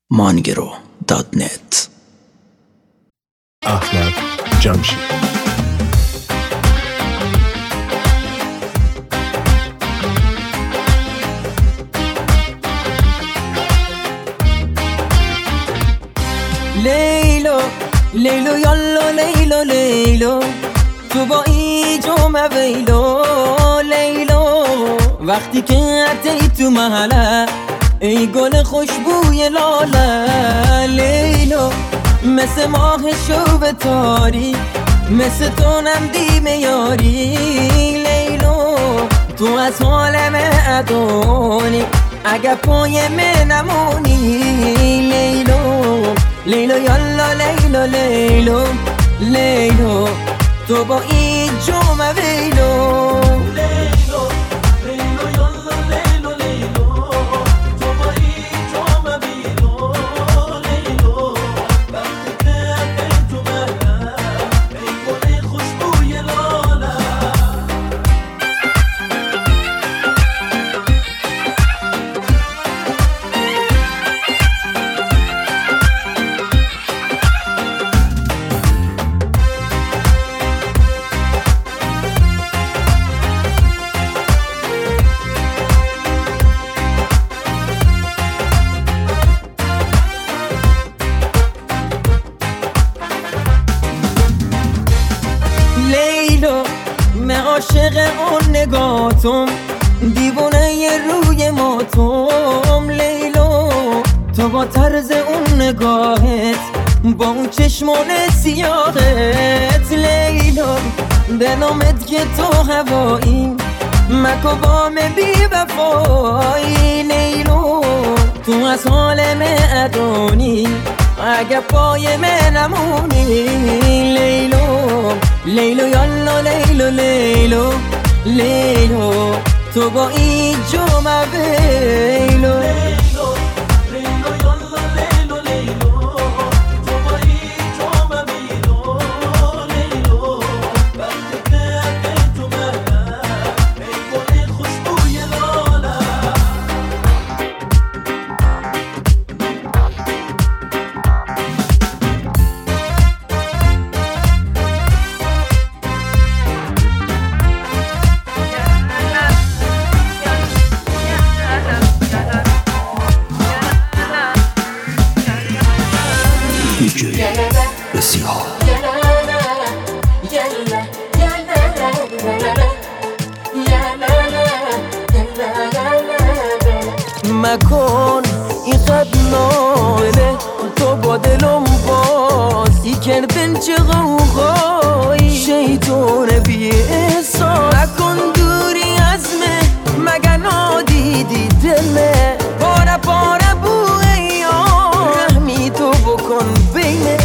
mangro.net. احمد جمشید. لیلو لیلو یالو لیلو لیلو تو با ایجو ویلو لیلو وقتی که عطی تو محله ای گل خوشبوی لاله لیلو مثل ماه شوب تاری مثل تو نمدی میاری لیلو تو از حالم ادونی اگه پای من نمونی لیلو لیلو یالا لیلو لیلو لیلو تو با این جمع ویلو لیلو لیلو یالا لیلو لیلو تو با این جمع ویلو لیلو وقتی که تو مهنه ای گل خوشبوی لاله لیلو من عاشق اون نگاهتم دیوونه ی روی ماتم لیلو تو با طرز اون نگاهت با اون چشمان سیاهت لیلو به نامت که تو هوایی مکو بام بی وفایی لیلو تو از حال ادونی اگه پای من نمونی لیلو لیلو یالا لیلو لیلو لیلو تو با این جمع ویلو لیلو لیلو یالا لیلو لیلو تو با این جمع ویلو لیلو وقتی که تو مهنه ای گل خوشبوی لاله بسیار مکن این قد ناله تو با دلم بازی کردن چه غوغایی شیطون بی احساس مکن دوری از من مگه نادیدی دلمه پاره پاره بوی یا رحمی تو بکن بینه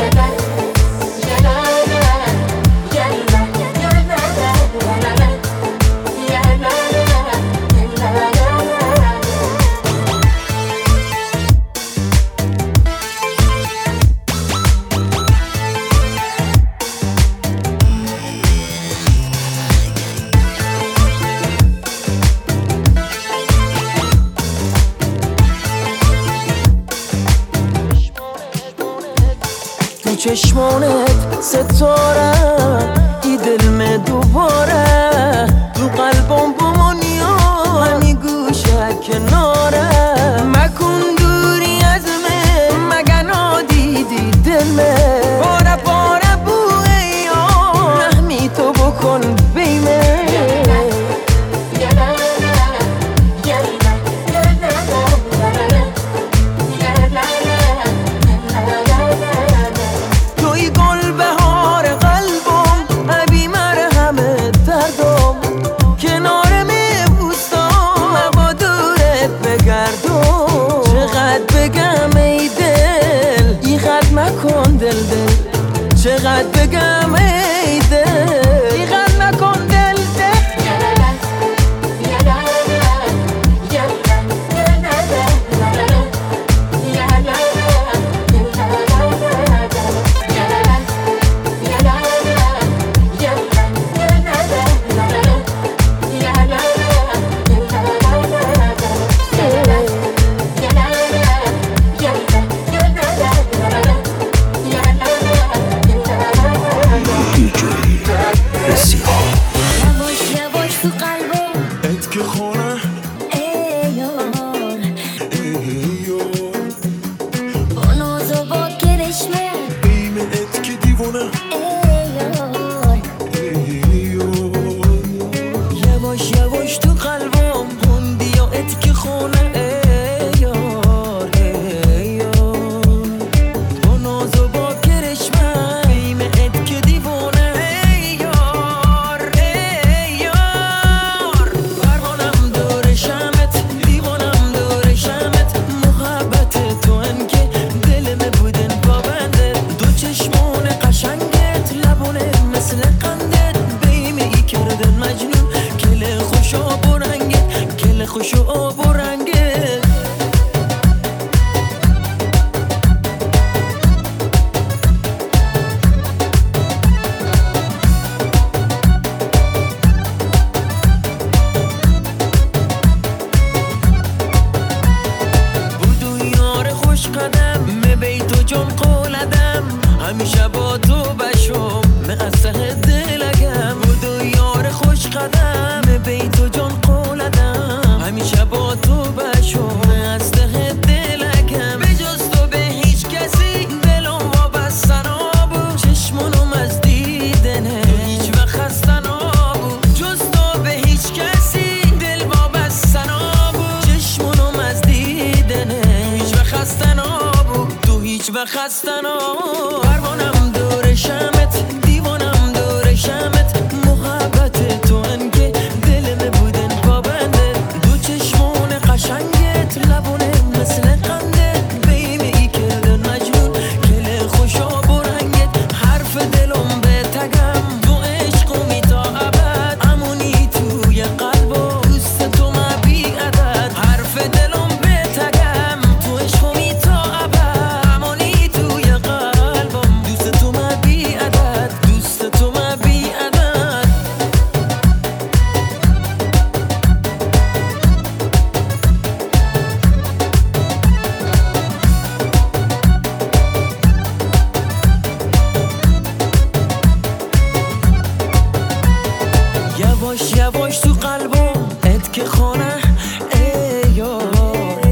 تو چشمانت ستاره ای دلم دوباره تو قلبم بمونیا همی گوشه کناره مکن دوری از من مگه نادیدی دلمه پاره پاره بوی یا رحمی تو بکن بیمه کنار قدم می تو جون قولدم همیشه با تو بشم می از ته دلگم بودو یار خوش قدم می تو جون قولدم همیشه با تو بشم می از ته دلگم به جز تو به هیچ کسی دلم وابسته نبود چشمونم از دیدنه تو هیچ وقت خسته نبود جز تو به هیچ کسی دل وابسته نبود چشمونم از دیدنه هیچ وقت خسته نبود تو هیچ وقت خسته نبود پروانم دور شمت دیوانم دور شمت محبت تو انگه دلم بودن پابنده دو چشمون قشنگت لبونه مثل قندت بیمی کردن مجنون کل خوشا برنگت حرف دلم به تگم تو عشقمی تا ابد امونی توی قلبم دوست تو ما بی عدد حرف دلم به تگم تو عشقمی تا ابد امونی توی قلبم دوست تو ما بی عدد دوست تو ما بی عدد یواش یواش تو قلبم ات که خانه ای یار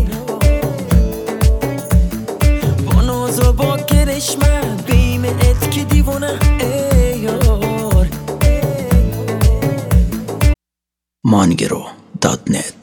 با ناز و با کرشمه بیم ات که دیوانه ای یار mangero.net